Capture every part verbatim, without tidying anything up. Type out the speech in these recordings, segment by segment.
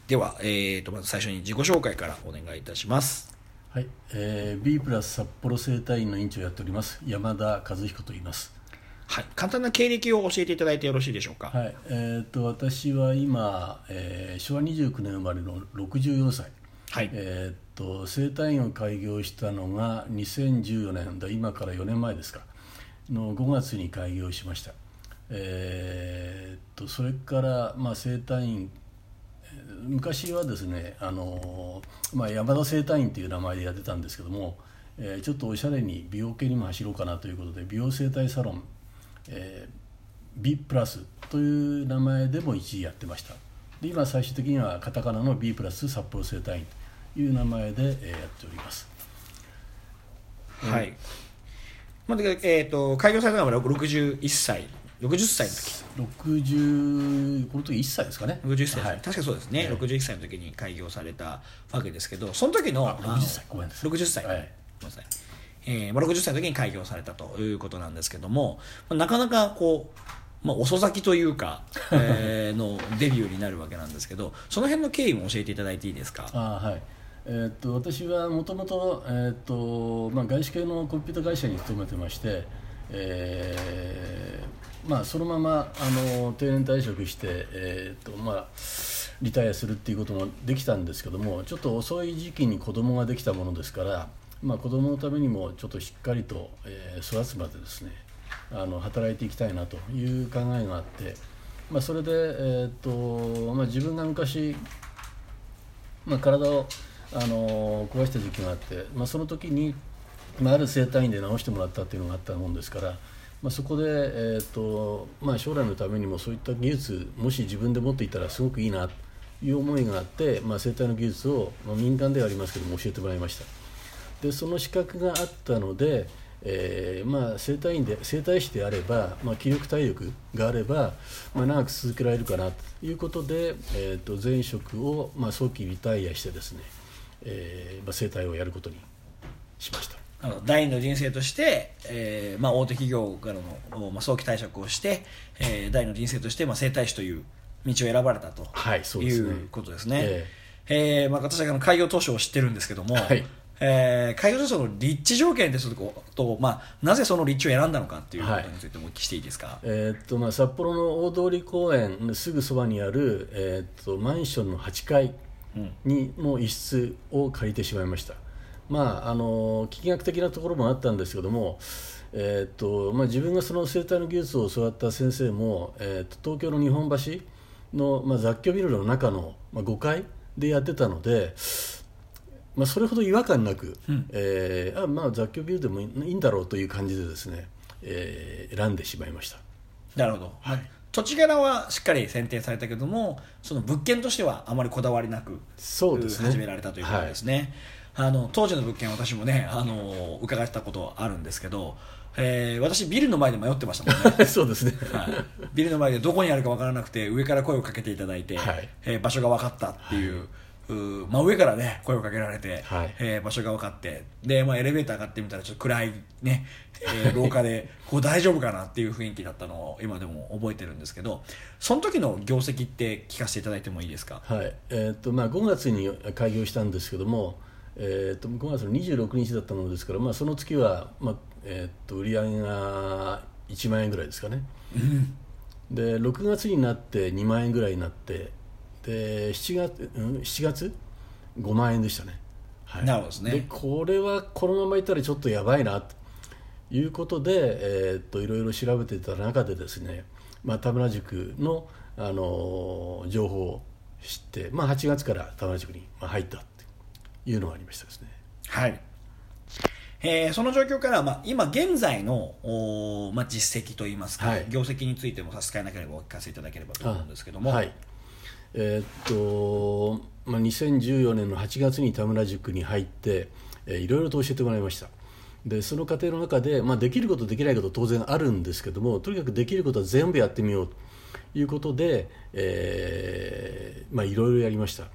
では、えー、とまず最初に自己紹介からお願いいたします。 はい、えー、B プラス札幌生態院の院長をやっております山田和彦と言います。 はい、簡単な経歴を教えていただいてよろしいでしょうか。 はい、えー、と私は今、えー、しょわにじゅうきゅうねん生まれのろくじゅうよんさい、 はい、 えー、と生態院を開業したのがにせんじゅうよねんだ今からよねんまえですかのごがつに開業しました。えー、とそれから、まあ、生態院昔はですねあの、まあ、山田生態院という名前でやってたんですけども、えー、ちょっとおしゃれに美容系にも走ろうかなということで美容整体サロン、えー、B プラスという名前でも一時やってました。で今最終的にはカタカナの B プラス札幌生態院という名前で、えー、やっております。 はい、まあえー、と開業されたのはろくじゅういっさいろくじゅっさいの時ろくじゅうこの時いっさいですかね。 ろくじゅっさい、 はい、 確かそうですね、はい、ろくじゅっさいの時に開業されたわけですけど、その時のあろくじゅっさいごめんなさいろくじゅっさい、 はい、 ごめんなさい、えーまあ、ろくじゅっさいの時に開業されたということなんですけども、まあ、なかなかこう、まあ、遅咲きというか、えー、のデビューになるわけなんですけど、その辺の経緯も教えていただいていいですか。 あ、はい、えー、っと私はもともと外資系のコンピュータ会社に勤めてまして、えーまあ、そのままあの定年退職して、えーとまあ、リタイアするっていうこともできたんですけども、ちょっと遅い時期に子供ができたものですから、まあ、子供のためにもちょっとしっかりと、えー、育つまでですねあの働いていきたいなという考えがあって、まあ、それで、えーとまあ、自分が昔、まあ、体をあの壊した時期があって、まあ、その時に、まあ、ある整体院で治してもらったっていうのがあったもんですから、まあ、そこで、えーとまあ、将来のためにもそういった技術もし自分で持っていたらすごくいいなという思いがあって、まあ、整体の技術を、まあ、民間ではありますけども教えてもらいました。でその資格があったので、えーまあ、整体院で整体師であれば、まあ、気力体力があれば、まあ、長く続けられるかなということで、えーと前職を、まあ、早期リタイアしてですね、えーまあ、整体をやることにしました。 第二の人生として、えーまあ、大手企業からの、まあ、早期退職をして、えー、第二の人生として、まあ、整体師という道を選ばれたと、はい、そうですね、いうことですね。えーえーまあ、私は開業当初を知ってるんですけども、はい、えー、開業当初の立地条件ですと、まあ、なぜその立地を選んだのかということについてお聞きしていいですか。はい、 えーっとまあ、札幌の大通公園のすぐそばにある、えーっとマンションのはちかいにの一室を借りてしまいました。まあ、あの気学的なところもあったんですけども、えーっとまあ、自分がその整体の技術を教わった先生も、えーっと東京の日本橋の、まあ、雑居ビルの中の、まあ、ごかいでやってたので、まあ、それほど違和感なく、うんえーあまあ、雑居ビルでもいいんだろうという感じでですね、えー、選んでしまいました。 なるほど、はい、土地柄はしっかり選定されたけども、その物件としてはあまりこだわりなくそうです、ね、 始められたということですね。はいあの当時の物件は私もねあの伺ったことあるんですけど、えー、私ビルの前で迷ってましたもんねそうですね、 はい、ビルの前でどこにあるか分からなくて上から声をかけていただいて、はいえー、場所が分かったっていう、はいう真上からね声をかけられて、はいえー、場所が分かってで、まあ、エレベーター上がってみたらちょっと暗い、ねえー、廊下でこう大丈夫かなっていう雰囲気だったのを今でも覚えてるんですけど、その時の業績って聞かせていただいてもいいですか。 はいえーっとまあ、ごがつに開業したんですけども、えー、とごがつのにじゅうろくにちだったものですから、まあ、その月は、まあえー、と売り上げがいちまんえんぐらいですかね、うん、でろくがつになってにまんえんぐらいになってで 7, 月、うん、しちがつごまんえんでしたね、 はい、なるほどですね。 でこれはこのままいったらちょっとやばいなということで、えー、といろいろ調べていた中でですね、まあ、田村塾の、あのー、情報を知って、まあ、はちがつから田村塾に入ったいうのがありましたですね。 はい、えー、その状況から、まあ、今現在の、まあ、実績といいますか、はい、業績についても差し支えなければお聞かせいただければと思うんですけども、 はいえーっとまあ、にせんじゅうよねんのはちがつに田村塾に入って、えー、いろいろと教えてもらいました。でその過程の中で、まあ、できることできないこと当然あるんですけども、とにかくできることは全部やってみようということで、えーまあ、いろいろやりました。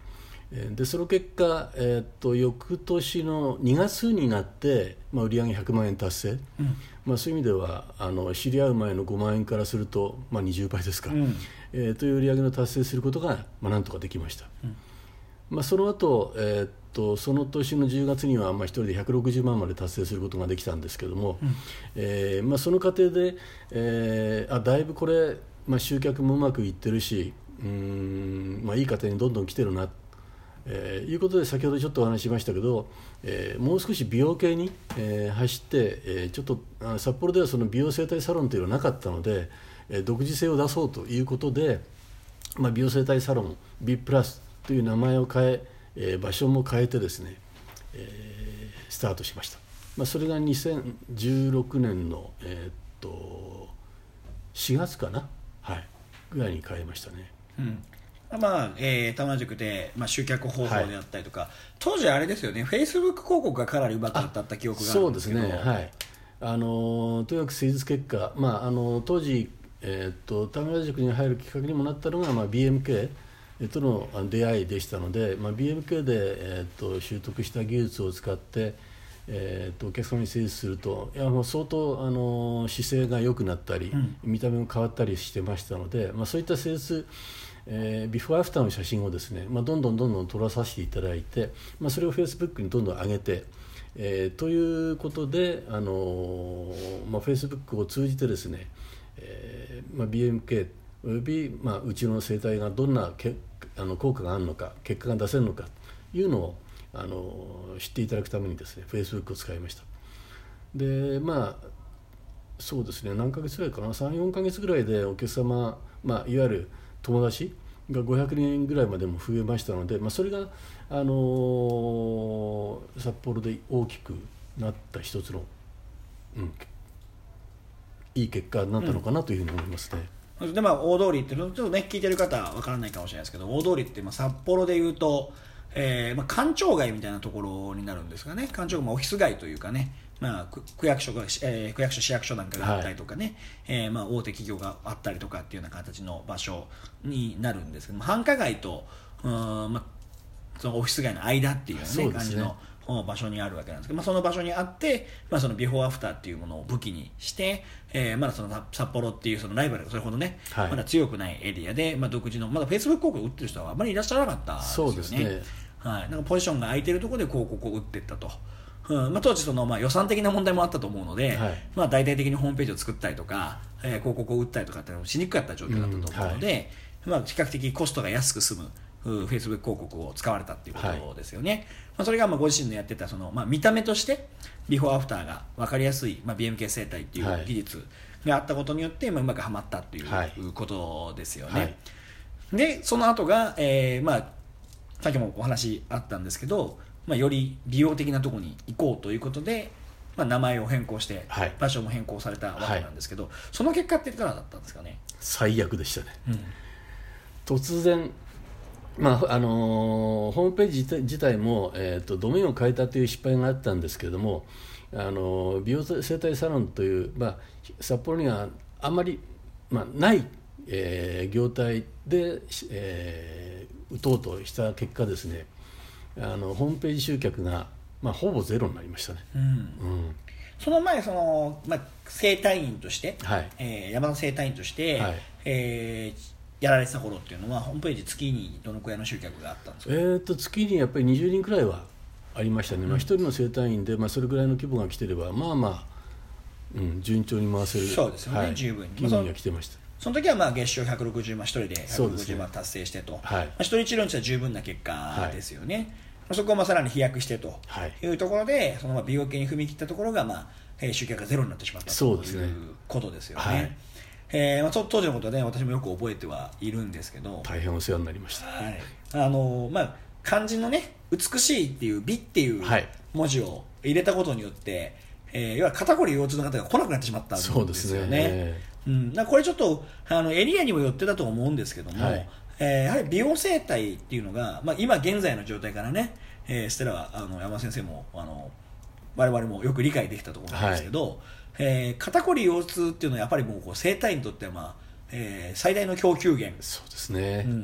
でその結果、えー、と翌年のにがつになって、まあ、売上ひゃくまんえん達成、うんまあ、そういう意味ではあの知り合う前のごまんえんからすると、まあ、にじゅうばいですか、うんえー、という売上の達成することが、まあ、なんとかできました、うんまあ、その後、えー、とその年のじゅうがつには、まあ、一人でひゃくろくじゅうまんまで達成することができたんですけども、うんえーまあ、その過程で、えー、あだいぶこれ、まあ、集客もうまくいってるしうーん、まあ、いい家庭にどんどん来てるなえー、いうことで先ほどちょっとお話ししましたけど、えー、もう少し美容系に、えー、走って、えー、ちょっとあ札幌ではその美容整体サロンというのはなかったので、えー、独自性を出そうということで、まあ、美容整体サロン B プラスという名前を変ええー、場所も変えてですね、えー、スタートしました、まあ、それがにせんじゅうろくねんの、えー、っとしがつかな、はい、ぐらいに変えましたね、 うんまあえー、玉塾で、まあ、集客方法であったりとか、はい、当時あれですよね、フェイスブック広告がかなりうまくいったった記憶があるんですけど。 そうですね、はい、あのとにかく施術結果、まあ、あの当時、えー、っと玉塾に入るきっかけにもなったのが、まあ、ビーエムケー との出会いでしたので、まあ、ビーエムケー で、えー、っと習得した技術を使って、えー、っとお客様に施術するといやもう相当あの姿勢が良くなったり、うん、見た目も変わったりしてましたので、まあ、そういった施術えー、ビフォーアフターの写真をですね、まあ、どんどんどんどん撮らさせていただいて、まあ、それをフェイスブックにどんどん上げて、えー、ということで、あのーまあ、フェイスブックを通じてですね、えーまあ、ビーエムケー および、まあ、うちの生態がどんなけあの効果があるのか結果が出せるのかというのを、あのー、知っていただくためにですねフェイスブックを使いました。でまあそうですね何ヶ月ぐらいかな さん,よん ヶ月ぐらいでお客様、まあ、いわゆる友達がごひゃくにんぐらいまでも増えましたので、まあ、それが、あのー、札幌で大きくなった一つの、うん、いい結果になったのかなというふうに思いますね、 うん、でまあ大通りっていうのちょっとね聞いてる方は分からないかもしれないですけど大通りってまあ札幌でいうと、えーまあ、官庁街みたいなところになるんですかね。官庁街、まあ、オフィス街というかねまあ、区役所が、えー、区役所市役所なんかがあったりとかね、はいえーまあ、大手企業があったりとかっていうような形の場所になるんですけども繁華街とうん、まあ、そのオフィス街の間っていう、ねいうね、感じの場所にあるわけなんですけど、まあ、その場所にあって、まあ、そのビフォーアフターっていうものを武器にして、えー、まだその札幌っていうそのライバルがそれほどね、はい、まだ強くないエリアで、まあ、独自のまだフェイスブック広告を打ってる人はあまりいらっしゃらなかったんですよね。そうですね、はい、なんかポジションが空いてるところで広告を打っていったと。うんまあ、当時そのまあ予算的な問題もあったと思うので、はいまあ、大々的にホームページを作ったりとか、えー、広告を打ったりとかっていうのもしにくかった状況だったと思うので、うんはいまあ、比較的コストが安く済むフェイスブック広告を使われたっていうことですよね、はいまあ、それがまあご自身のやってたその、まあ、見た目としてビフォーアフターが分かりやすい、まあ、ビーエムケー 生態っていう技術があったことによって、まあ、うまくはまったっていうことですよね、はい、でその後が、えーまあ、さっきもお話あったんですけどまあ、より美容的なところに行こうということで、まあ、名前を変更して、はい、場所も変更されたわけなんですけど、はい、その結果っていかがだったんですかね。 最悪でしたね、うん、突然、まああのー、ホームページ自体も、えーと、ドメインを変えたという失敗があったんですけれども、あのー、美容整体サロンという、まあ、札幌にはあんまり、まあ、ない、えー、業態で、えー、打とうとした結果ですねあのホームページ集客が、まあ、ほぼゼロになりましたね、うんうん、 その前その、まあ、整体院として、はいえー、山田整体院として、はいえー、やられてた頃っていうのはホームページ月にどのくらいの集客があったんですか。 えー、と月にやっぱりにじゅうにんくらいはありましたね、うんまあ、ひとりの整体院で、まあ、それぐらいの規模が来てればまあまあ、うん、順調に回せるそうですよね、はい、十分に規模には来てました。 その時はまあ月賞ひゃくろくじゅうまんひとりでひゃくろくじゅうまん達成してと、ねはいまあ、ひとり治療にしては十分な結果ですよね、はいそこをまあさらに飛躍してというところで、はい、そのまあ美容系に踏み切ったところが、まあ、集客がゼロになってしまったということですよね。はいえーまあ、当時のことは、ね、私もよく覚えてはいるんですけど大変お世話になりました、 はいあのまあ、漢字のね美しいっていう美っていう文字を入れたことによって、はいえー、要は肩こり腰痛の方が来なくなってしまったんですよね。そうですね、うん、だからこれちょっとあのエリアにもよってだと思うんですけども、はいえー、やはり美容整体っていうのが、まあ、今現在の状態からね、えー、ステラはあの山田先生もあの我々もよく理解できたと思うんですけど、はいえー、肩こり腰痛っていうのはやっぱりもうこう整体にとっては、まあえー、最大の供給源そうですね、 うん、っ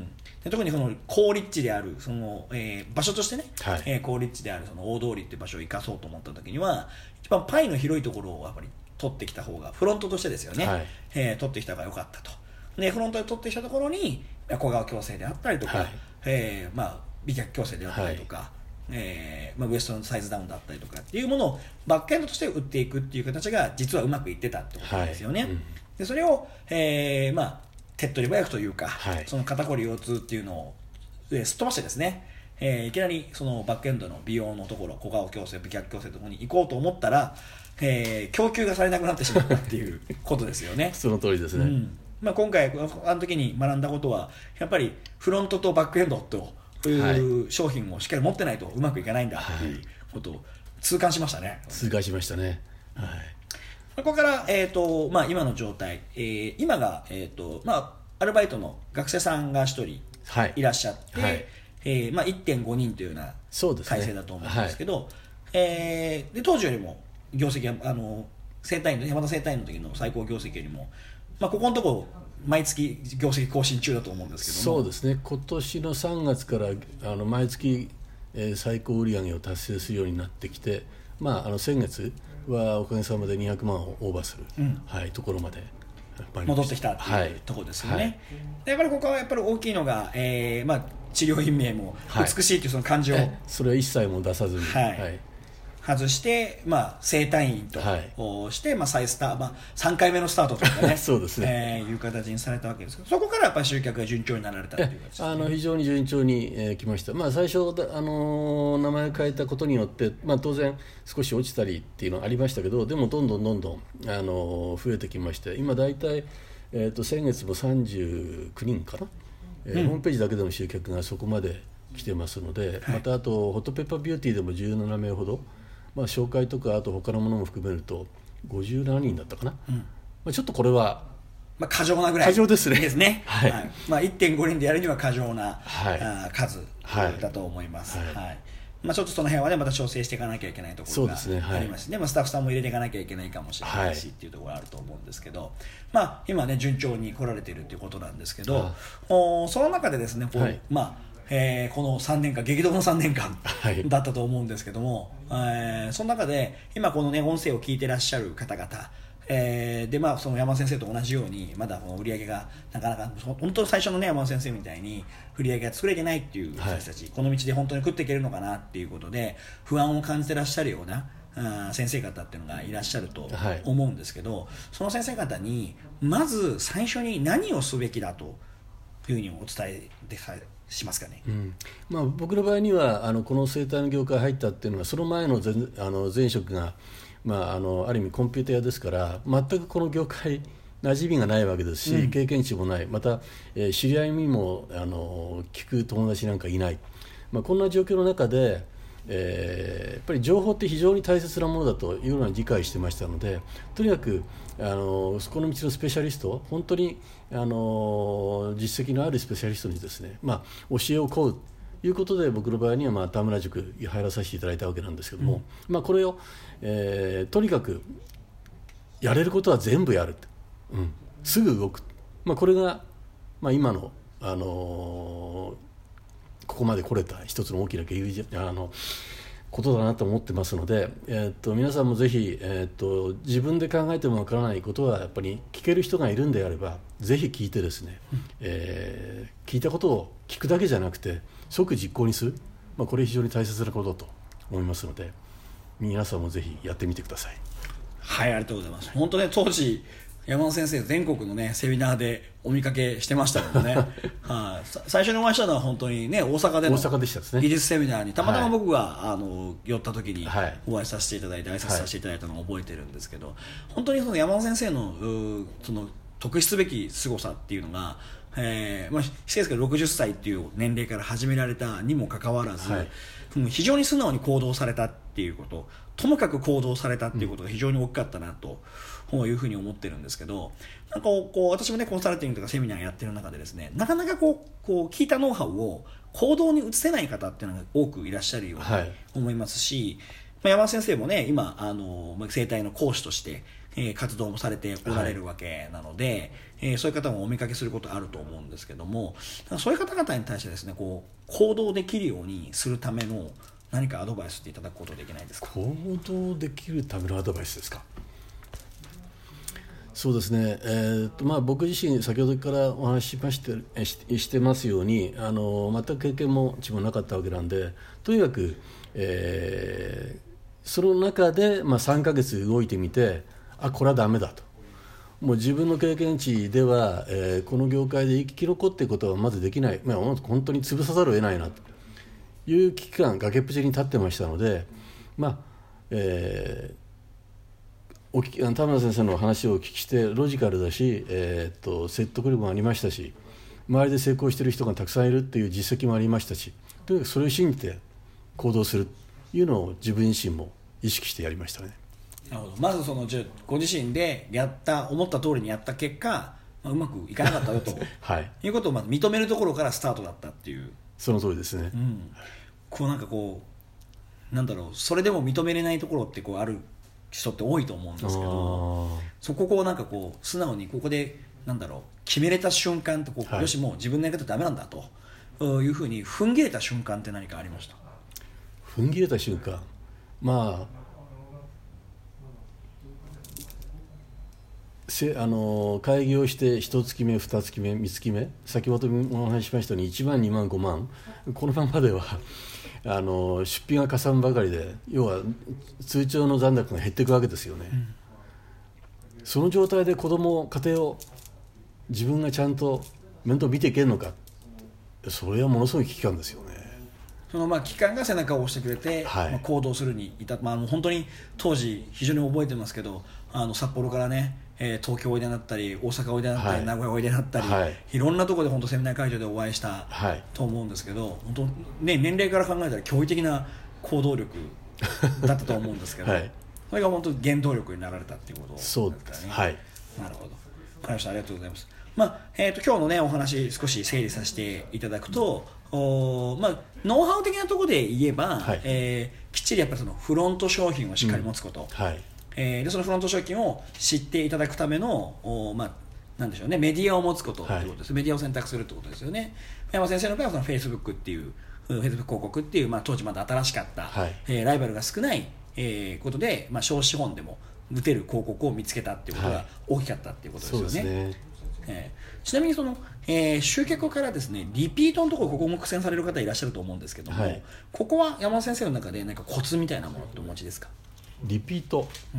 で特にその高立地であるその、えー、場所としてね、 はいえー、高立地であるその大通りっていう場所を生かそうと思った時には一番パイの広いところをやっぱり取ってきた方がフロントとしてですよね、はい、えー、取ってきた方が良かったと。でフロントで取ってきたところに小川矯正であったりとか、はい、えーまあ、美脚矯正であったりとか、はい、えーまあ、ウエストのサイズダウンだったりとかっていうものをバックエンドとして売っていくっていう形が実はうまくいってたってことなんですよね、はい、うん、でそれを、えーまあ、手っ取り早くというか、はい、その肩こり腰痛っていうのを、えー、すっ飛ばしてですね、えー、いきなりそのバックエンドの美容のところ小川矯正美脚矯正のところに行こうと思ったら、えー、供給がされなくなってしまったっていうことですよねその通りですね、うん、 まあ、今回あの時に学んだことはやっぱりフロントとバックエンドという商品をしっかり持ってないとうまくいかないんだっていうことを痛感しましたね。 痛感しましたね、はい、 ここから、えーとまあ、今の状態、えー、今が、えーとまあ、アルバイトの学生さんがひとりいらっしゃって、はいはい、えーまあ、いってんごにんというような体制だと思うんですけど、はい、えー、で当時よりも業績はあの整体院山田整体院の時の最高業績よりも、まあ、ここのところ毎月業績更新中だと思うんですけども。 そうですね、今年のさんがつからあの毎月、えー、最高売上を達成するようになってきて、まあ、あの先月はおかげさまでにひゃくまんをオーバーする、うん、はい、ところまで戻ってきたっていう、はい、ところですよね、はい、でやっぱりここはやっぱり大きいのが、えーまあ、治療院名も美しいというその感じを、はい、 それは一切も出さずに、 はいはい、外して、まあ、整体院として、はい、まあ、再スター、まあ、さんかいめのスタートとかねそうですね、 えー、いう形にされたわけですけど、そこからやっぱり集客が順調になられたという形です、ね、 あの非常に順調に、えー、来ました、まあ、最初、あのー、名前を変えたことによって、まあ、当然少し落ちたりっていうのはありましたけど、でもどんどんどんどん、あのー、増えてきまして、今大体、えー、と先月もさんじゅうきゅうにんかな、えーうん、ホームページだけでも集客がそこまで来てますので、はい、またあとホットペッパービューティーでもじゅうななめいほど、まあ、紹介とかあと他のものも含めるとごじゅうななにんだったかな、うん、まあ、ちょっとこれは、 まあ、過剰なぐらい過剰ですね、 ですね、 はい、 はい、まあ、いってんごにんでやるには過剰な、はい、あ数だと思います、 はいはい、まあ、ちょっとその辺はねまた調整していかなきゃいけないところがありますし、ね、はい、まあ、スタッフさんも入れていかなきゃいけないかもしれないし、はい、っていうところがあると思うんですけど、まあ、今ね順調に来られているということなんですけど、おその中でですねこう、はい、まあえー、このさんねんかん激動のさんねんかんだったと思うんですけども、はい、えー、その中で今この、ね、音声を聞いてらっしゃる方々、えーでまあ、その山先生と同じようにまだこの売り上げがなかなか本当最初の、ね、山先生みたいに売り上げが作れてないっていう私たち、はい、この道で本当に食っていけるのかなっていうことで不安を感じてらっしゃるようなあ先生方っていうのがいらっしゃると思うんですけど、はい、その先生方にまず最初に何をすべきだというふうにお伝えでしますかね。 うん、まあ、僕の場合にはあのこの生態の業界に入ったっていうのはその前の 前, あの前職が、まあ、あのある意味コンピューター屋ですから全くこの業界馴染みがないわけですし、うん、経験値もない、また、えー、知り合いにもあの聞く友達なんかいない、まあ、こんな状況の中で、えー、やっぱり情報って非常に大切なものだというのは理解してましたので、とにかくあのこの道のスペシャリスト、本当にあの実績のあるスペシャリストにですね、まあ、教えを請うということで僕の場合には、まあ、田村塾に入らさせていただいたわけなんですけども、うん、まあ、これを、えー、とにかくやれることは全部やる、うん、すぐ動く、まあ、これが、まあ、今の、あのー、ここまで来れた一つの大きな理由あのことだなと思ってますので、えー、っと皆さんもぜひ、えー、っと自分で考えてもわからないことはやっぱり聞ける人がいるんであればぜひ聞いてですね、うん、えー、聞いたことを聞くだけじゃなくて即実行にする、まあ、これ非常に大切なことと思いますので皆さんもぜひやってみてください。 はい、ありがとうございます。本当ね、当時山本先生全国の、ね、セミナーでお見かけしてましたのでね、はあ、最初にお会いしたのは本当に、ね、大阪での技術セミナーにたまたま僕が、はい、あの寄った時にお会いさせていただいて、はい、挨拶させていただいたのを覚えてるんですけど、はい、本当にその山本先生のその特筆すべき凄さっていうのが、えーまあ、失礼ですけどろくじゅっさいっていう年齢から始められたにもかかわらず、はい、非常に素直に行動されたっていうこと、ともかく行動されたっていうことが非常に大きかったなというふうに思ってるんですけど、なんかこう私もねコンサルティングとかセミナーやってる中でですね、なかなかこうこう聞いたノウハウを行動に移せない方っていうのが多くいらっしゃるように思いますし、はい、まあ、山田先生もね今あの整体の講師としてえー、活動もされておられるわけなので、はい、えー、そういう方もお見かけすることあると思うんですけども、そういう方々に対してですね、こう行動できるようにするための何かアドバイスっていただくことできないですか？ 行動できるためのアドバイスですか。そうですね、えーとまあ、僕自身先ほどからお話ししましてし、してますように、あの全く経験も知もなかったわけなんで、とにかく、えー、その中で、まあ、さんかげつ動いてみて、あこれはダメだと、もう自分の経験値では、えー、この業界で生き残っていくことはまずできない、まあ、本当に潰さざるを得ないなという危機感、崖っぷちに立ってましたので、まあえーおき田村先生の話をお聞きしてロジカルだし、えー、っと説得力もありましたし、周りで成功している人がたくさんいるっていう実績もありましたし、とにかくそれを信じて行動するというのを自分自身も意識してやりましたね。 なるほど。まずそのご自身でやった思った通りにやった結果、まあ、うまくいかなかったよと、はい、いうことをまず認めるところからスタートだったっていう。その通りですね、 うん、こうなんかこうなんだろう、それでも認めれないところってこうある人って多いと思うんですけど、そこをなんかこう素直にここでなんだろう決めれた瞬間とこう、はい、よしもう自分のやり方ダメなんだというふうに踏ん切れた瞬間って何かありました？ 踏ん切れた瞬間、まあせあの会議をしていちがつめにがつめみっつめ、先ほどもお話ししましたようにいちまんにまんごまん、このままではあの出費がかさむばかりで、要は通帳の残高が減っていくわけですよね、うん、その状態で子供家庭を自分がちゃんと面倒見ていけるのか、それはものすごい危機感ですよね。 そのまあ機関が背中を押してくれて、はい、まあ、行動するに至った、まあ、本当に当時非常に覚えてますけど、あの札幌からね、えー、東京おいでになったり大阪おいでになったり、はい、名古屋おいでになったり、はい、いろんなところで本当セミナー会場でお会いしたと思うんですけど、本当、ね、年齢から考えたら驚異的な行動力だったと思うんですけど、はい、それが本当原動力になられたっていうことですからね。 そうです、はい、 なるほど、分かりました、ありがとうございます。まあえー、と今日の、ね、お話少し整理させていただくと、お、まあ、ノウハウ的なところで言えば、はい、えー、きっちりやっぱりそのフロント商品をしっかり持つこと、うん、はい、えー、でそのフロント商品を知っていただくための、お、まあ、なんでしょうね、メディアを持つことということです、はい、メディアを選択するということですよね。山先生の場合はその Facebook っていう Facebook 広告っていう、まあ、当時まだ新しかった、はい、えー、ライバルが少ない、えー、ことで、まあ、小資本でも打てる広告を見つけたっていうことが大きかったっていうことですよね。はい、そうですね。えー、ちなみにその、えー、集客からですねリピートのところここも苦戦される方いらっしゃると思うんですけども、はい、ここは山田先生の中で何かコツみたいなものってお持ちですか？ リピート、うん、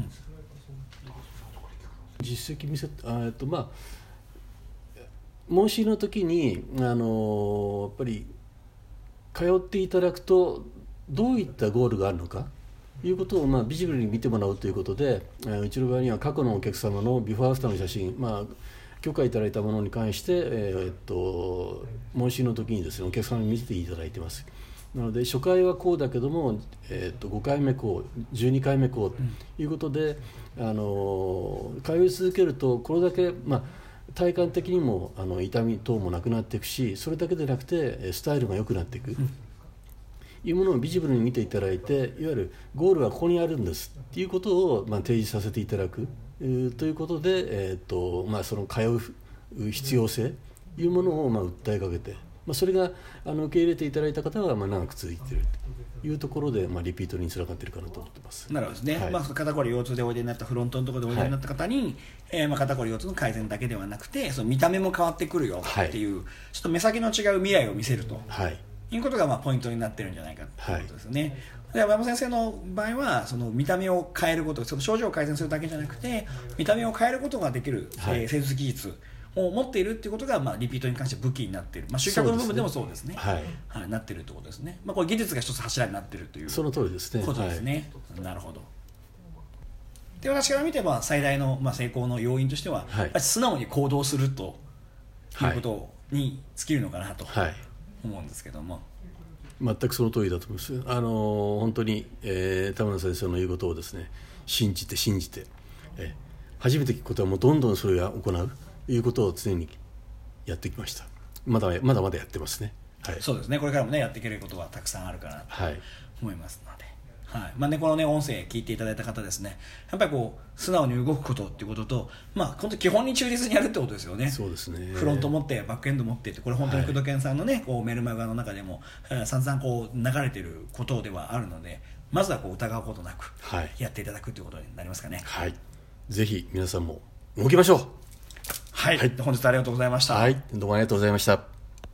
実績見せあ、えっとまあ、申し入れの時に、あのー、やっぱり通っていただくとどういったゴールがあるのかということを、まあ、ビジブルに見てもらうということで、うちの場合には過去のお客様のビフォーアフターの写真、まあ許可いただいたものに関して、えー、っと問診の時にですねお客様に見せていただいてます。なので初回はこうだけども、えー、っとごかいめこうじゅうにかいめこうということで、うん、あの通い続けるとこれだけ、まあ、体感的にもあの痛み等もなくなっていくし、それだけでなくてスタイルが良くなっていく、うん、いうものをビジブルに見ていただいて、いわゆるゴールはここにあるんですっていうことを、まあ、提示させていただくということで、えーとまあ、その通う必要性というものをまあ訴えかけて、まあ、それがあの受け入れていただいた方はまあ長く続いているというところで、まあ、リピートにつながっているかなと思っています。 なるほどですね、はい、まあ、肩こり腰痛でおいでになったフロントのところでおいでになった方に、はい、えー、まあ肩こり腰痛の改善だけではなくてその見た目も変わってくるよっていう、はい、ちょっと目先の違う未来を見せると、はい、いうことがまあポイントになってるんじゃないかということですね。はい、で山先生の場合はその見た目を変えること、その症状を改善するだけじゃなくて見た目を変えることができる、はい、えー、施術技術を持っているということが、まあ、リピートに関して武器になっている、まあ、集客の部分でもそうですね、はいはい、なっているということですね。まあ、これ技術が一つ柱になっているというその通りですね。 ことですね。はい、なるほど。で私から見てば最大の、まあ、成功の要因としては、はい、やっぱり素直に行動するということに尽きるのかなと思うんですけども、 はい、全くその通りだと思います。あの本当に、えー、田村先生の言うことをですね信じて信じて、えー、初めて聞くことはもうどんどんそれを行うということを常にやってきました。まだまだまだやってますね。はい、 そうですね。これからもねやっていけることはたくさんあるかなと思いますので、 はいまあね、この、ね、音声聞いていただいた方ですね、やっぱりこう素直に動くことっていうことと、まあ、本当に基本に忠実にやるってことですよね。 そうですね。 フロント持ってバックエンド持ってって、これ本当に工藤健さんの、ね、こうメルマガの中でも、えー、散々こう流れてることではあるので、まずはこう疑うことなくやっていただくということになりますかね。 はい、ぜひ皆さんも動きましょう。 はい、はい、本日はありがとうございました。 はい、どうもありがとうございました。